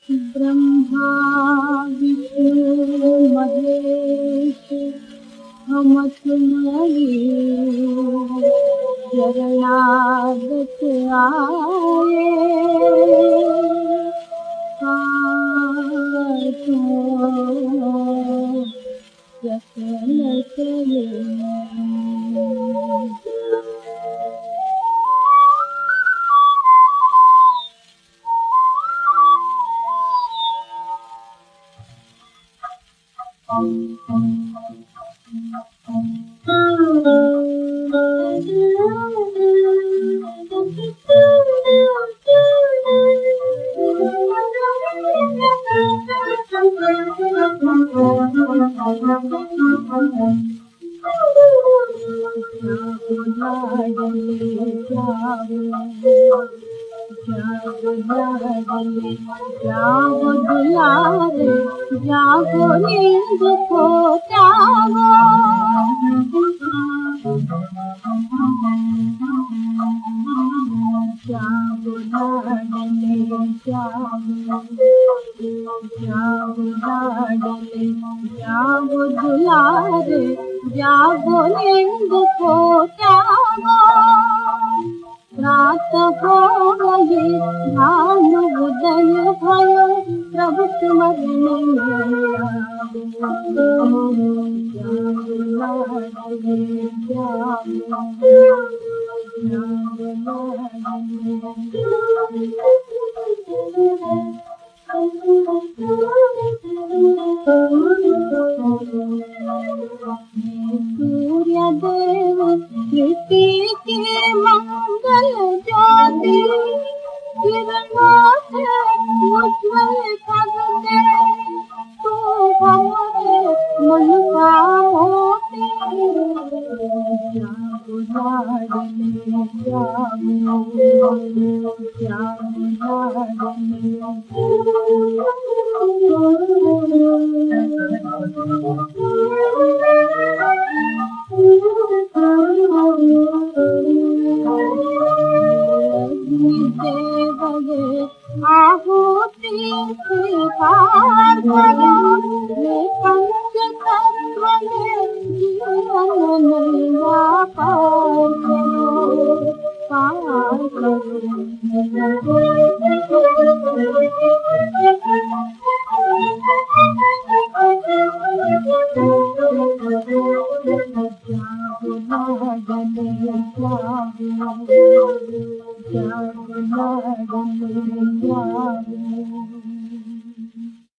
ब्रह्मा विष्णु महेश हम तुम्हारी शरणागत आए। सकल चले जागो दुलारे जागो नींद को त्यागो। जागो लाडले जागो, जागो लाडले जागो दुलारे जागो नींद को त्यागो। रात हो गई भानु उदय भयो प्रभु स्मरण में जागो लाडले जागो, जागो सूर्य देव सृष्टि के मंगल ज्योति किरणों से उज्ज्वल कर दे तू हमारे मन का मोती। जागो लाडले जागो, जागो लाडले आहुति स्वीकार करो ये पंच तत्व में जीवन नैया पार करो। जागो लाडले जागो, जागो लाडले जागो।